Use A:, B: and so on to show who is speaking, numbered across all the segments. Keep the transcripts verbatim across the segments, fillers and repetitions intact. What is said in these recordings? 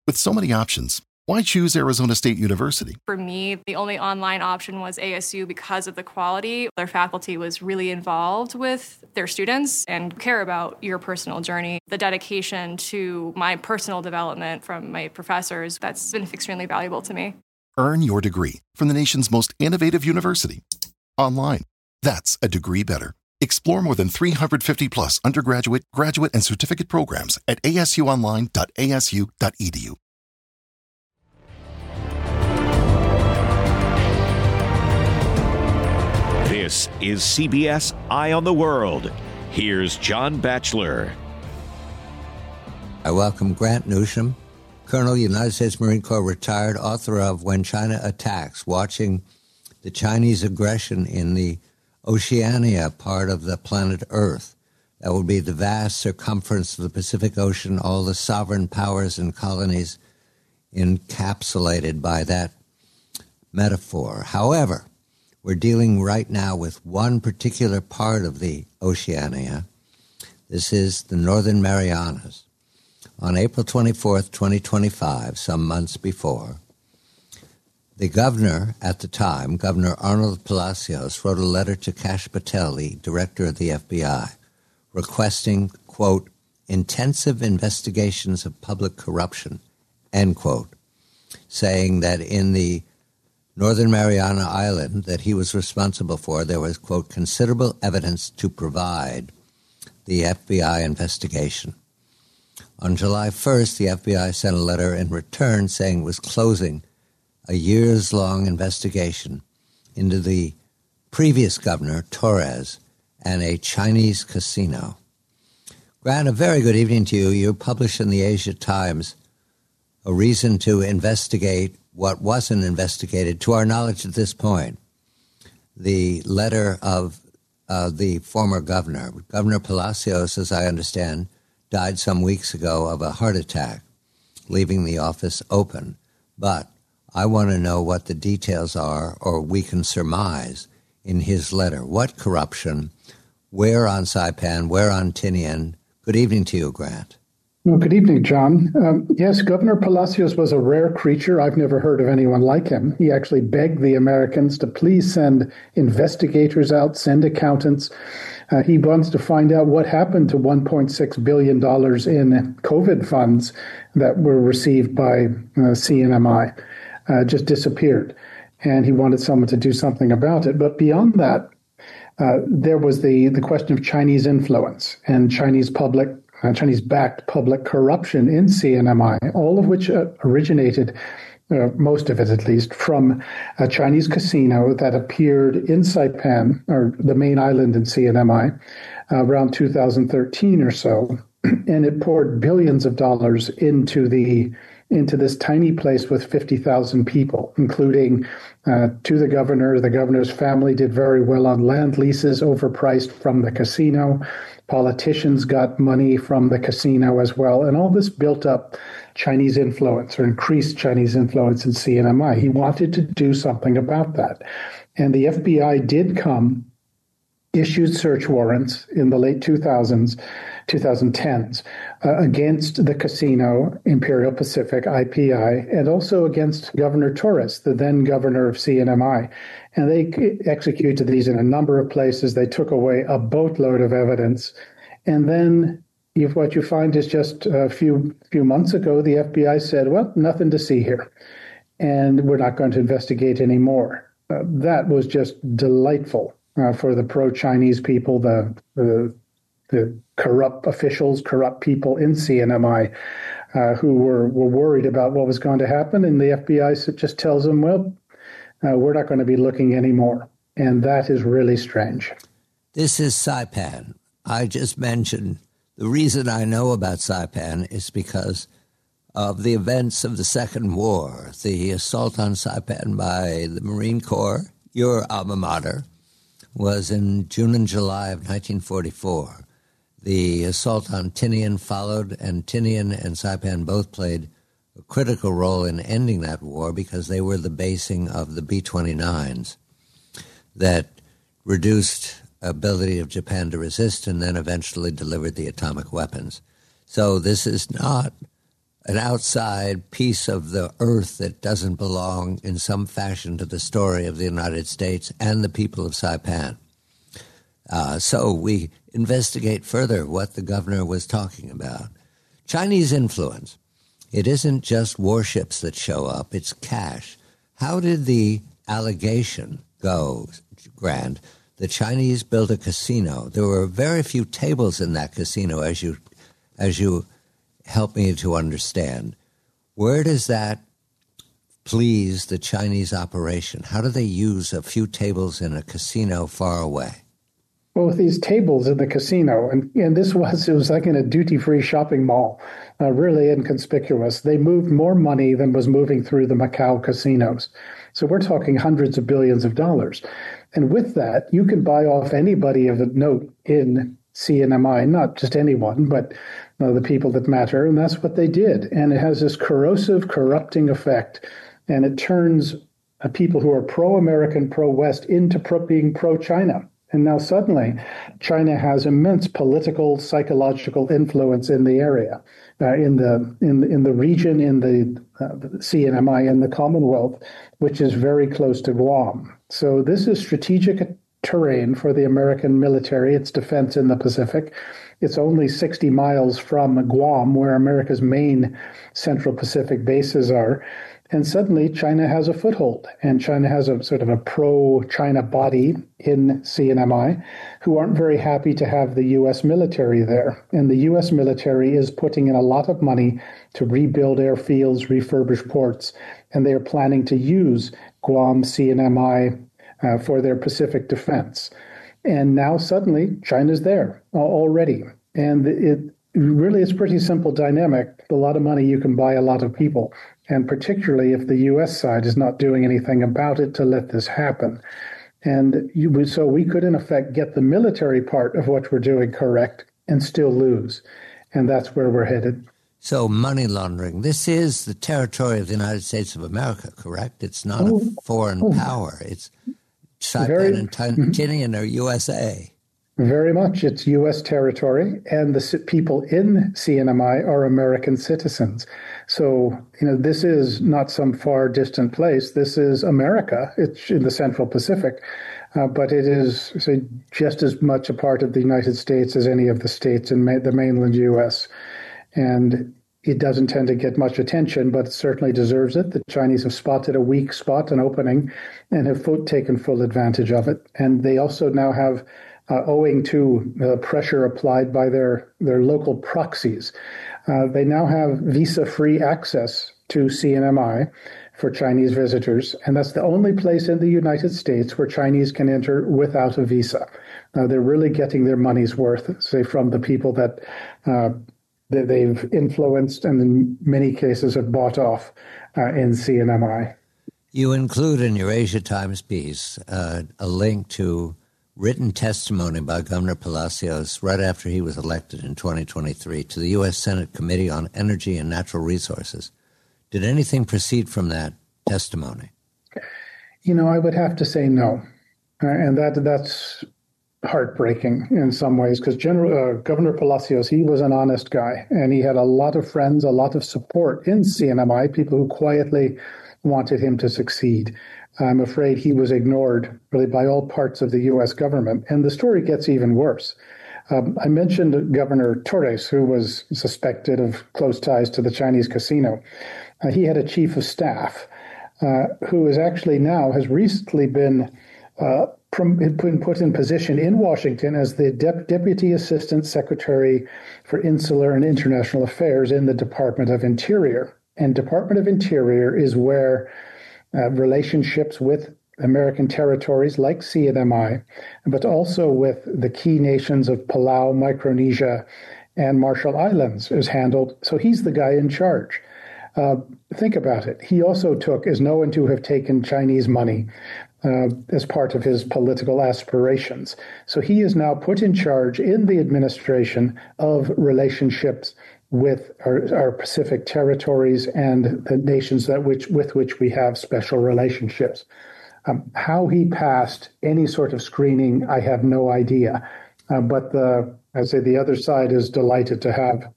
A: With so many options, why choose Arizona State University?
B: For me, the only online option was A S U because of the quality. Their faculty was really involved with their students and care about your personal journey. The dedication to my personal development from my professors, that's been extremely valuable to me.
A: Earn your degree from the nation's most innovative university. Online. That's a degree better. Explore more than three hundred fifty plus undergraduate, graduate, and certificate programs at a s u online dot a s u dot e d u.
C: This is C B S Eye on the World. Here's John Batchelor.
D: I welcome Grant Newsham, Colonel, United States Marine Corps, retired, author of When China Attacks, watching the Chinese aggression in the Oceania part of the planet Earth. That would be the vast circumference of the Pacific Ocean, all the sovereign powers and colonies encapsulated by that metaphor. However, we're dealing right now with one particular part of the Oceania. This is the Northern Marianas. On April twenty-fourth, twenty twenty-five, some months before, the governor at the time, Governor Arnold Palacios, wrote a letter to Kash Patel, the director of the F B I, requesting, quote, intensive investigations of public corruption, end quote, saying that in the Northern Mariana Island that he was responsible for, there was, quote, considerable evidence to provide the F B I investigation. On July first, the F B I sent a letter in return saying it was closing a years-long investigation into the previous governor, Torres, and a Chinese casino. Grant, a very good evening to you. You published in the Asia Times a reason to investigate what wasn't investigated, to our knowledge at this point, the letter of uh, the former governor. Governor Palacios, as I understand, died some weeks ago of a heart attack, leaving the office open. But I want to know what the details are, or we can surmise in his letter. What corruption? Where on Saipan? Where on Tinian? Good evening to you, Grant.
E: Well, good evening, John. Um, yes, Governor Palacios was a rare creature. I've never heard of anyone like him. He actually begged the Americans to please send investigators out, send accountants. Uh, he wants to find out what happened to one point six billion dollars in COVID funds that were received by uh, C N M I. Uh, just disappeared. And he wanted someone to do something about it. But beyond that, uh, there was the, the question of Chinese influence and Chinese public, uh, Chinese-backed public corruption in C N M I, all of which uh, originated, uh, most of it at least, from a Chinese casino that appeared in Saipan, or the main island in C N M I, uh, around two thousand thirteen or so. And it poured billions of dollars into the into this tiny place with fifty thousand people, including uh, to the governor. The governor's family did very well on land leases overpriced from the casino. Politicians got money from the casino as well. And all this built up Chinese influence, or increased Chinese influence in C N M I. He wanted to do something about that. And the F B I did come, issued search warrants in the late two thousands, twenty tens, uh, against the casino, Imperial Pacific, I P I, and also against Governor Torres, the then governor of C N M I. And they executed these in a number of places. They took away a boatload of evidence. And then if what you find is just a few few months ago, the F B I said, well, nothing to see here, and we're not going to investigate anymore. Uh, that was just delightful uh, for the pro-Chinese people, the, the the corrupt officials, corrupt people in C N M I uh, who were, were worried about what was going to happen. And the F B I just tells them, well, uh, we're not going to be looking anymore. And that is really strange.
D: This is Saipan. I just mentioned the reason I know about Saipan is because of the events of the Second War, the assault on Saipan by the Marine Corps, your alma mater, was in June and July of nineteen forty-four. The assault on Tinian followed, and Tinian and Saipan both played a critical role in ending that war because they were the basing of the B twenty-nines that reduced ability of Japan to resist and then eventually delivered the atomic weapons. So this is not an outside piece of the earth that doesn't belong in some fashion to the story of the United States and the people of Saipan. Uh, so we investigate further what the governor was talking about. Chinese influence. It isn't just warships that show up, it's cash. How did the allegation go, Grant? The Chinese built a casino. There were very few tables in that casino, as you as you help me to understand. Where does that please the Chinese operation? How do they use a few tables in a casino far away?
E: Well, with these tables in the casino, and, and this was, it was like in a duty-free shopping mall, uh, really inconspicuous. They moved more money than was moving through the Macau casinos. So we're talking hundreds of billions of dollars. And with that, you can buy off anybody of note in C N M I, not just anyone, but uh, the people that matter. And that's what they did. And it has this corrosive, corrupting effect. And it turns uh, people who are pro-American, pro-West into pro- being pro-China. And now suddenly, China has immense political, psychological influence in the area, uh, in the in in the region, in the uh, C N M I, in the Commonwealth, which is very close to Guam. So this is strategic terrain for the American military, its defense in the Pacific. It's only sixty miles from Guam, where America's main Central Pacific bases are. And suddenly China has a foothold, and China has a sort of a pro-China body in C N M I who aren't very happy to have the U S military there. And the U S military is putting in a lot of money to rebuild airfields, refurbish ports, and they are planning to use Guam C N M I uh, for their Pacific defense. And now suddenly China's there already. And it really is a pretty simple dynamic. A lot of money, you can buy a lot of people. And particularly if the U S side is not doing anything about it to let this happen. And you, so we could, in effect, get the military part of what we're doing correct and still lose. And that's where we're headed.
D: So money laundering. This is the territory of the United States of America, correct? It's not oh, a foreign oh. power. It's Saipan and Tinian are U S A.
E: Very much. It's U S territory, and the people in C N M I are American citizens. So, you know, this is not some far distant place. This is America. It's in the Central Pacific, uh, but it is say, just as much a part of the United States as any of the states in ma- the mainland U S. And it doesn't tend to get much attention, but it certainly deserves it. The Chinese have spotted a weak spot, an opening, and have fo- taken full advantage of it. And they also now have Uh, owing to uh, pressure applied by their, their local proxies. Uh, they now have visa-free access to C N M I for Chinese visitors, and that's the only place in the United States where Chinese can enter without a visa. Uh, they're really getting their money's worth, say, from the people that, uh, that they've influenced and in many cases have bought off uh, in C N M I.
D: You include in your Asia Times piece uh, a link to written testimony by Governor Palacios right after he was elected in twenty twenty-three to the U S Senate Committee on Energy and Natural Resources. Did anything proceed from that testimony?
E: You know, I would have to say no. Uh, and that that's heartbreaking in some ways, because General uh, Governor Palacios, he was an honest guy, and he had a lot of friends, a lot of support in C N M I, people who quietly wanted him to succeed. I'm afraid he was ignored really by all parts of the U S government. And the story gets even worse. Um, I mentioned Governor Torres, who was suspected of close ties to the Chinese casino. Uh, he had a chief of staff uh, who is actually now has recently been uh, prom- put in position in Washington as the De- Deputy Assistant Secretary for Insular and International Affairs in the Department of Interior. And Department of Interior is where Uh, relationships with American territories like C N M I, but also with the key nations of Palau, Micronesia, and Marshall Islands is handled. So he's the guy in charge. Uh, think about it. He also took, is known to have taken Chinese money uh, as part of his political aspirations. So he is now put in charge in the administration of relationships with our, our Pacific territories and the nations that which with which we have special relationships. Um, how he passed any sort of screening, I have no idea. Uh, but the, I say the other side is delighted to have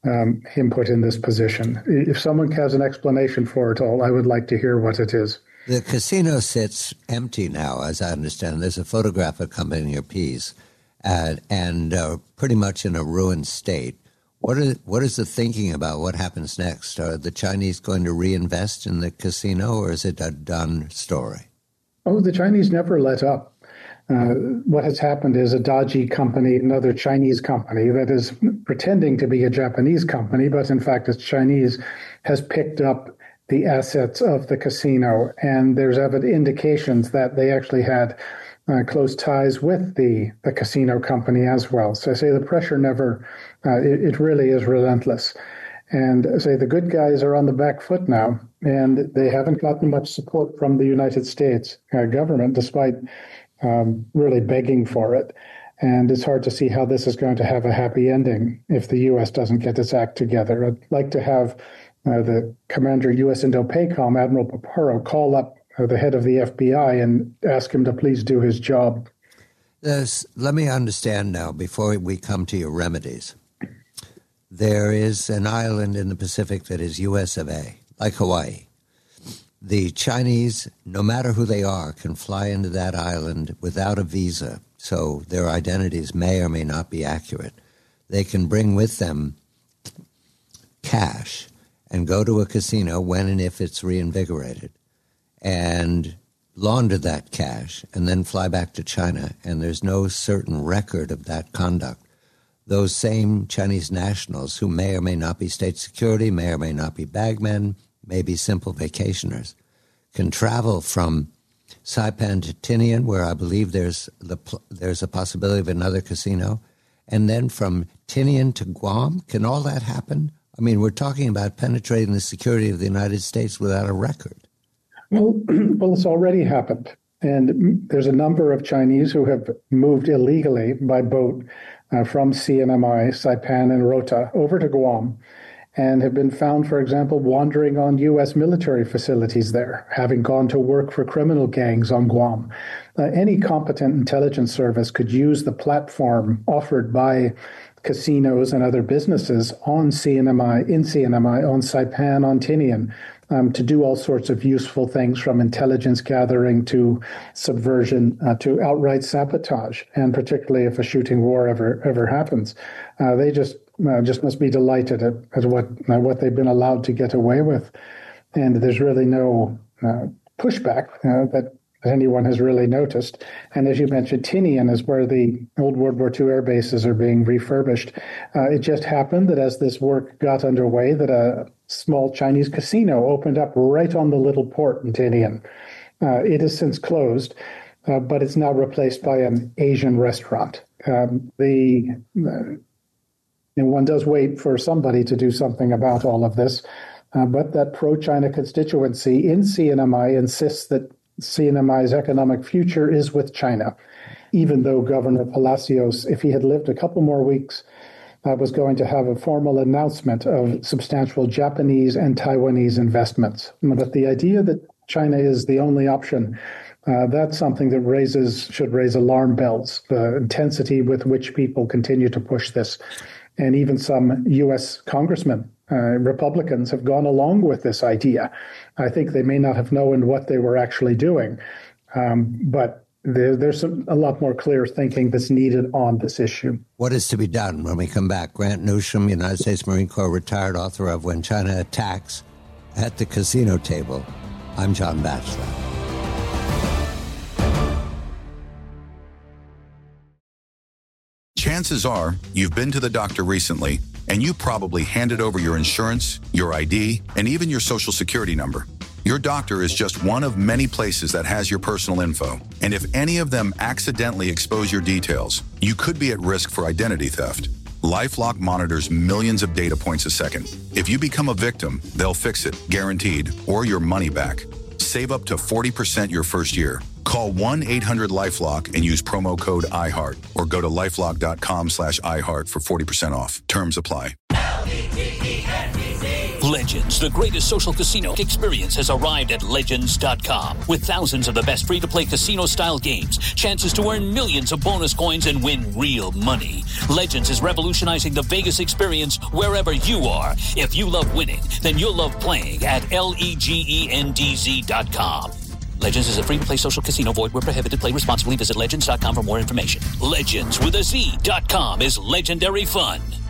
E: um, him put in this position. If someone has an explanation for it all, I would like to hear what it is.
D: The casino sits empty now, as I understand. There's a photograph accompanying your piece, uh, and uh, pretty much in a ruined state. What is, what is the thinking about what happens next? Are the Chinese going to reinvest in the casino, or is it a done story?
E: Oh, the Chinese never let up. Uh, what has happened is a dodgy company, another Chinese company that is pretending to be a Japanese company, but in fact it's Chinese, has picked up the assets of the casino. And there's evident indications that they actually had uh, close ties with the, the casino company as well. So I say the pressure never, uh, it, it really is relentless. And I say the good guys are on the back foot now, and they haven't gotten much support from the United States uh, government, despite Um, really begging for it. And it's hard to see how this is going to have a happy ending if the U S doesn't get its act together. I'd like to have uh, the commander U S Indo-PACOM, Admiral Paparo, call up uh, the head of the F B I and ask him to please do his job.
D: There's, let me understand now, before we come to your remedies. There is an island in the Pacific that is U S of A, like Hawaii. The Chinese, no matter who they are, can fly into that island without a visa, so their identities may or may not be accurate. They can bring with them cash and go to a casino when and if it's reinvigorated and launder that cash and then fly back to China, and there's no certain record of that conduct. Those same Chinese nationals who may or may not be state security, may or may not be bagmen, maybe simple vacationers, can travel from Saipan to Tinian, where I believe there's the there's a possibility of another casino, and then from Tinian to Guam. Can all that happen? I mean, we're talking about penetrating the security of the United States without a record.
E: Well, well, it's already happened. And there's a number of Chinese who have moved illegally by boat uh, from C N M I, Saipan, and Rota over to Guam, and have been found, for example, wandering on U S military facilities there, having gone to work for criminal gangs on Guam. Uh, any competent intelligence service could use the platform offered by casinos and other businesses on C N M I, in C N M I, on Saipan, on Tinian, um, to do all sorts of useful things, from intelligence gathering to subversion uh, to outright sabotage, and particularly if a shooting war ever ever happens. Uh, they just Uh, just must be delighted at, at what uh, what they've been allowed to get away with. And there's really no uh, pushback uh, that anyone has really noticed. And as you mentioned, Tinian is where the old World War Two air bases are being refurbished. Uh, it just happened that as this work got underway, that a small Chinese casino opened up right on the little port in Tinian. Uh, it has since closed, uh, but it's now replaced by an Asian restaurant. Um, the uh, And one does wait for somebody to do something about all of this. Uh, but that pro-China constituency in C N M I insists that C N M I's economic future is with China, even though Governor Palacios, if he had lived a couple more weeks, uh, was going to have a formal announcement of substantial Japanese and Taiwanese investments. But the idea that China is the only option, Uh, that's something that raises should raise alarm bells, the intensity with which people continue to push this. And even some U S congressmen, uh, Republicans, have gone along with this idea. I think they may not have known what they were actually doing, um, but there, there's some, a lot more clear thinking that's needed on this issue.
D: What is to be done when we come back? Grant Newsham, United States Marine Corps retired, author of When China Attacks at the Casino Table. I'm John Batchelor.
F: Chances are you've been to the doctor recently, and you probably handed over your insurance, your I D, and even your social security number. Your doctor is just one of many places that has your personal info. And if any of them accidentally expose your details, you could be at risk for identity theft. LifeLock monitors millions of data points a second. If you become a victim, they'll fix it, guaranteed, or your money back. Save up to forty percent your first year. Call one eight hundred LifeLock and use promo code iHeart, or go to lifelock.com slash iHeart for forty percent off. Terms apply.
G: L E T E N D C Legends, the greatest social casino experience, has arrived at Legends dot com. With thousands of the best free-to-play casino-style games, chances to earn millions of bonus coins and win real money. Legends is revolutionizing the Vegas experience wherever you are. If you love winning, then you'll love playing at L-E-G-E-N-D-Z dot com. Legends is a free-to-play social casino. Void where prohibited. Play responsibly. Visit Legends dot com for more information. Legends with a Z dot com is legendary fun.